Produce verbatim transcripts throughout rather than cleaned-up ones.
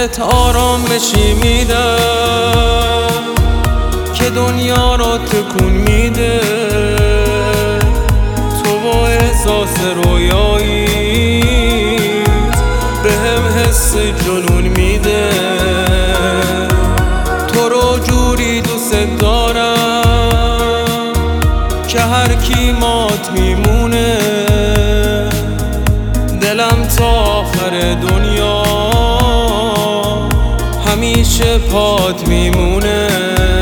بهت آرامشی میدم که دنیا را تکون میده. تو با احساس رویاییت بهم حس جنون میده. تو رو جوری دوست دارم که هر کی مات میمونه. دلم تا آخر دنیا همیشه پات میمونه.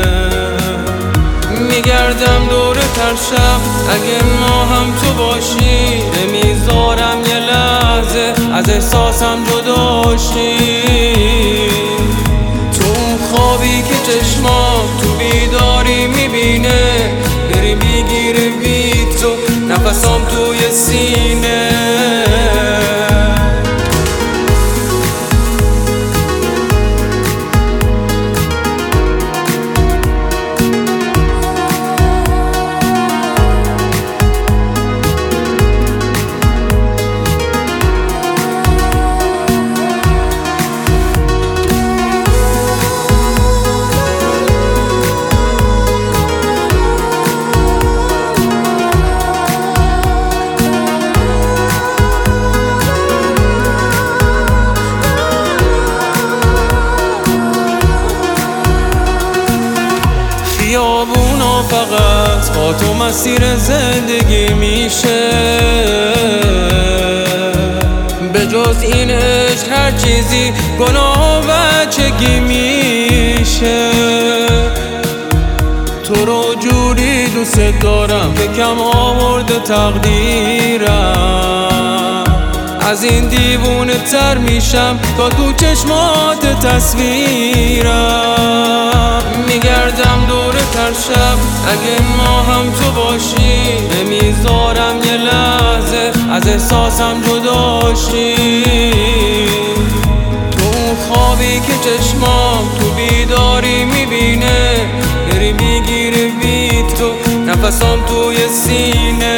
میگردم دور ترشم اگه ما هم تو باشی. نمیذارم یه لحظه از احساسم جداشی. تو اون خوابی که چشمام تو بیداری میبینه. بری میگیره بی تو نفسام توی سینه. خیابونا فقط با تو مسیر زندگی میشه. به جز این عشق هر چیزی گناه و بچگی میشه. تو رو جوری دوست دارم که کم آورده تقدیرم. از این دیوونه تر میشم تا تو چشمات تصویرم. میگردم دور ترشم اگه ما هم تو باشی. نمیذارم یه لحظه از احساسم جداشی. تو اون خوابی که چشمام تو بیداری میبینه. بری میگیره بی تو نفسام توی سینه.